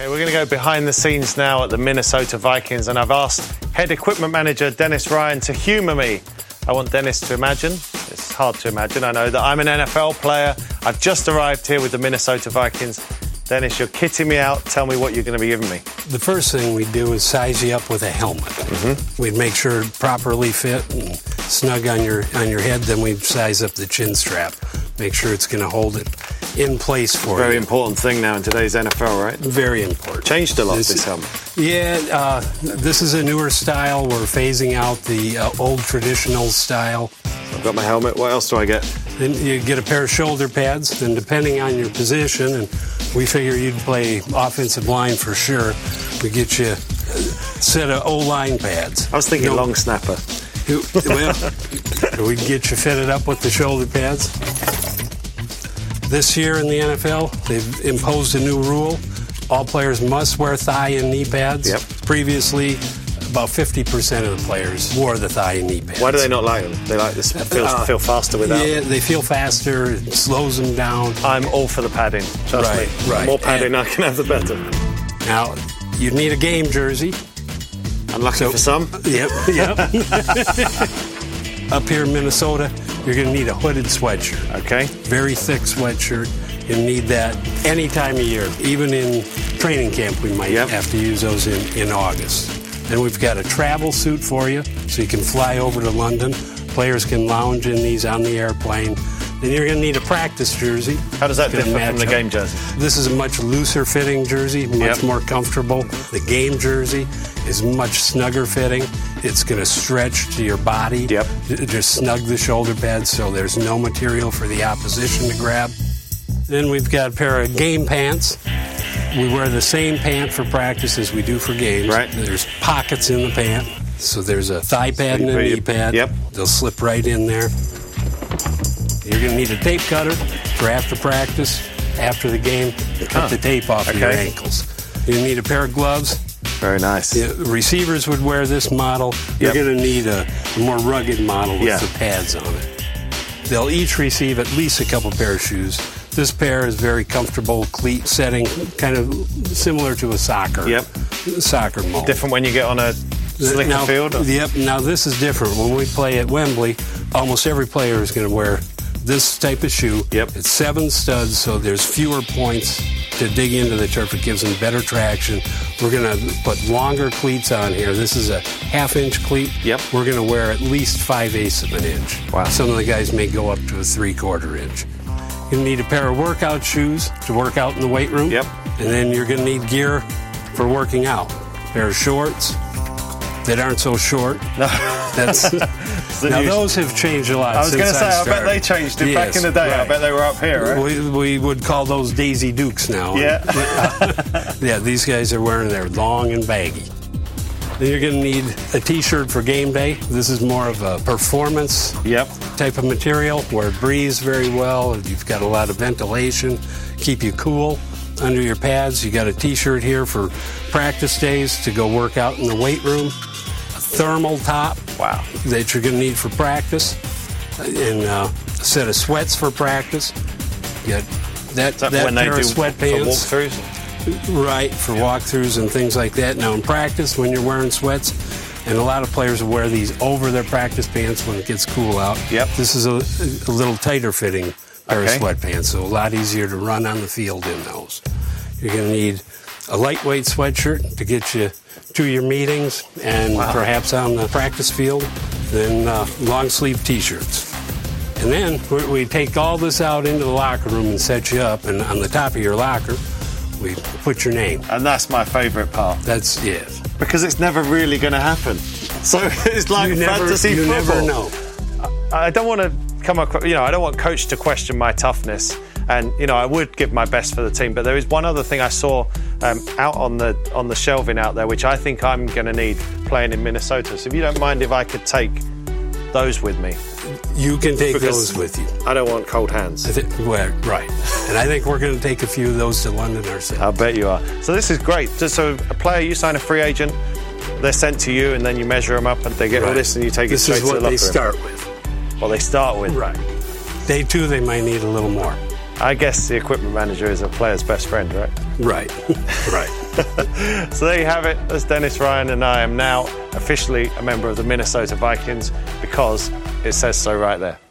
Okay, we're going to go behind the scenes now at the Minnesota Vikings, and I've asked head equipment manager Dennis Ryan to humour me. I want Dennis to imagine, it's hard to imagine, I know, that I'm an NFL player. I've just arrived here with the Minnesota Vikings. Dennis, you're kitting me out. Tell me what you're going to be giving me. The first thing we do is size you up with a helmet. Mm-hmm. We'd make sure it properly fit and snug on your head. Then we'd size up the chin strap. Make sure it's going to hold it in place for you. Very important thing now in today's NFL, right? Very important. Changed a lot, this helmet. Yeah, this is a newer style. We're phasing out the old traditional style. I've got my helmet. What else do I get? Then you get a pair of shoulder pads, and depending on your position, and we figure you'd play offensive line for sure, we get you a set of O-line pads. I was thinking long snapper. Well, we'd get you fitted up with the shoulder pads. This year in the NFL, they've imposed a new rule. All players must wear thigh and knee pads. Yep. Previously, about 50% of the players wore the thigh and knee pads. Why do they not like them? They like this feel faster without them. Yeah, they feel faster. It slows them down. I'm all for the padding. Trust me. Right. The more padding I can have, the better. Now, you need a game jersey. Unlucky for some. Yep. Up here in Minnesota, you're going to need a hooded sweatshirt. Okay. Very thick sweatshirt. You need that any time of year. Even in training camp, we might have to use those in August. Then we've got a travel suit for you, so you can fly over to London. Players can lounge in these on the airplane. Then you're going to need a practice jersey. How does that differ from the game jersey? This is a much looser fitting jersey, much more comfortable. The game jersey is much snugger fitting. It's going to stretch to your body. Just snug the shoulder pads so there's no material for the opposition to grab. Then we've got a pair of game pants. We wear the same pant for practice as we do for games. Right. There's pockets in the pant. So there's a thigh pad and a knee pad. They'll slip right in there. You're going to need a tape cutter for after practice. After the game, cut the tape off of your ankles. You need a pair of gloves. Very nice. Receivers would wear this model. You're going to need a more rugged model with the pads on it. They'll each receive at least a couple pair of shoes. This pair is very comfortable cleat setting, kind of similar to a soccer mold. Different when you get on a slicker field? Yep. Now, this is different. When we play at Wembley, almost every player is going to wear this type of shoe. It's 7 studs, so there's fewer points to dig into the turf. It gives them better traction. We're going to put longer cleats on here. This is a half-inch cleat. We're going to wear at least 5/8 of an inch. Wow. Some of the guys may go up to a 3/4 inch. You need a pair of workout shoes to work out in the weight room. And then you're going to need gear for working out. A pair of shorts that aren't so short. Now, those have changed a lot. I was going to say, I bet they changed it back in the day. I bet they were up here, right? We would call those Daisy Dukes now. These guys are wearing their long and baggy. Then you're going to need a T-shirt for game day. This is more of a performance type of material where it breathes very well. You've got a lot of ventilation, keep you cool under your pads. You got a T-shirt here for practice days to go work out in the weight room. A thermal top that you're going to need for practice. And a set of sweats for practice. You got that pair of sweatpants. For walkthroughs? Right, for walkthroughs and things like that. Now, in practice, when you're wearing sweats, and a lot of players will wear these over their practice pants when it gets cool out. This is a little tighter fitting pair of sweatpants, so a lot easier to run on the field in those. You're going to need a lightweight sweatshirt to get you to your meetings and perhaps on the practice field, then long-sleeve T-shirts. And then we take all this out into the locker room and set you up, and on the top of your locker, we put your name. And that's my favourite part. Because it's never really going to happen. So it's like fantasy football. You never know. I don't want to come across, I don't want coach to question my toughness. And, I would give my best for the team. But there is one other thing I saw out on the shelving out there, which I think I'm going to need playing in Minnesota. So if you don't mind if I could take those with me. You can take those with you. I don't want cold hands. Right. And I think we're going to take a few of those to London ourselves. I bet you are. So this is great. So a player, you sign a free agent, they're sent to you, and then you measure them up, and they get all this, and you take it straight to the locker room. This is what they start with. Well, they start with. Right. Day 2, they might need a little more. I guess the equipment manager is a player's best friend, right? Right. So there you have it. That's Dennis Ryan, and I am now officially a member of the Minnesota Vikings because it says so right there.